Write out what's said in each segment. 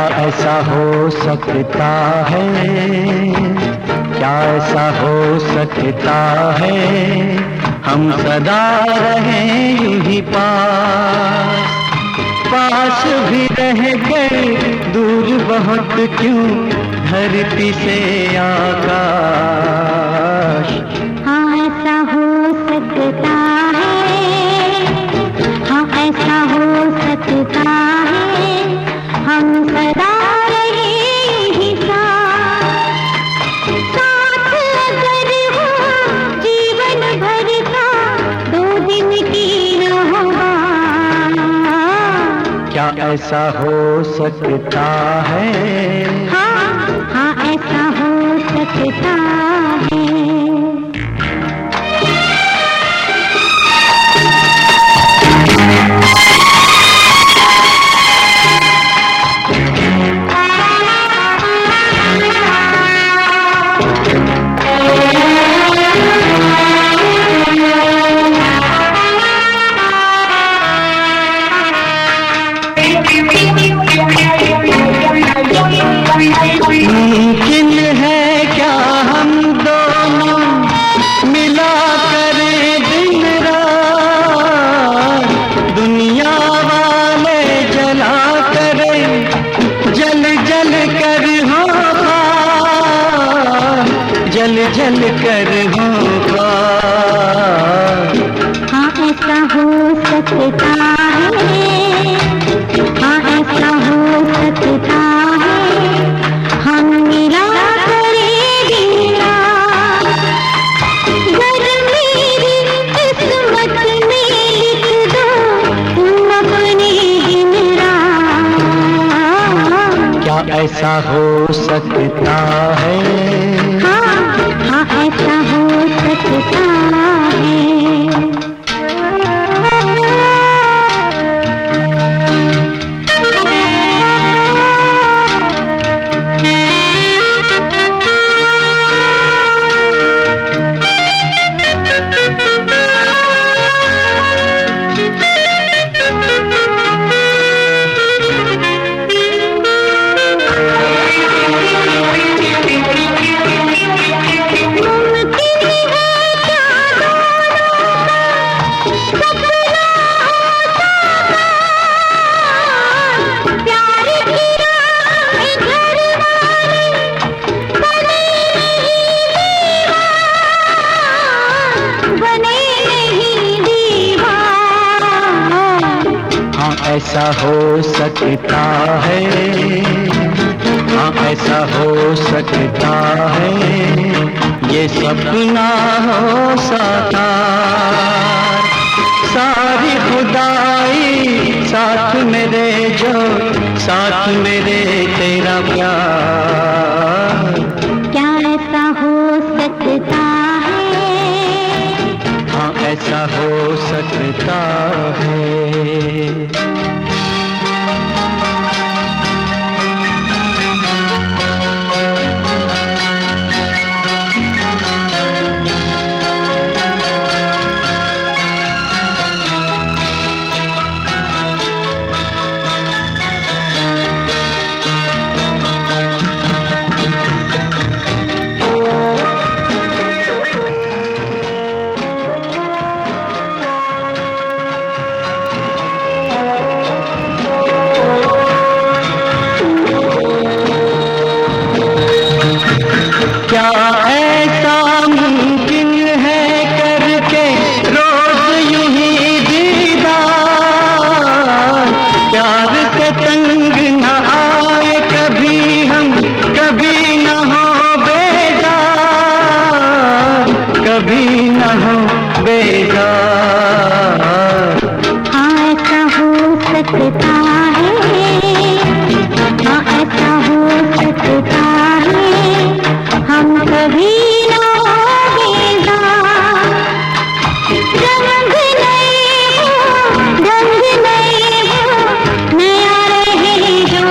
ऐसा हो सकता है, क्या ऐसा हो सकता है, हम सदा रहें यूं ही पास, पास भी रह गए दूर बहुत क्यों धरती से आकाश। हाँ ऐसा हो सकता है, हाँ ऐसा हो सकता है, हम सदा रहें ही साथ, साथ अगर हो जीवन भर का, 2 दिन की न हो बात। क्या ऐसा हो सकता है? हाँ हाँ ऐसा हो सकता है। मुमकिन है क्या हम दोनों मिला करें दिन रात, दुनिया वाले जला करें, जल जल कर हो खाक, जल जल कर हो खाक। हाँ ऐसा हो सकता है, हाँ ऐसा हो सकता है, हम मिला करें दिन रात, गर मेरी किस्मत में लिख दो तुम अपने दिन रात। क्या ऐसा हो सकता है? हाँ हाँ ऐसा हो सकता है। ऐसा हो सकता है, हाँ ऐसा हो सकता है, ये सपना हो साकार, सारी खुदाई साथ मेरे जो, साथ मेरे तेरा प्यार। क्या ऐसा हो सकता है? हाँ ऐसा हो सकता है। क्या ऐसा मुमकिन है करके रोज यूं ही दीदार, प्यार से तंग न आए कभी हम, कभी न हो बेजार, कभी न हो बेजार। हाँ ऐसा हो सकता है, हाँ ऐसा हो सकता है, हम कभी ना बेजार, रंग नए हो, रंग नए हो, नया रहे जो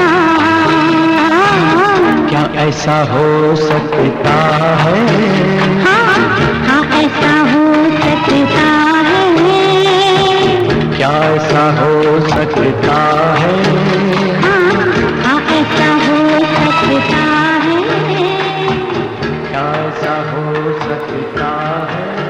प्यार। क्या ऐसा हो सकता है? हाँ हाँ ऐसा हो सकता है। क्या ऐसा हो सकता है? हाँ हाँ क्या ऐसा हो सकता है?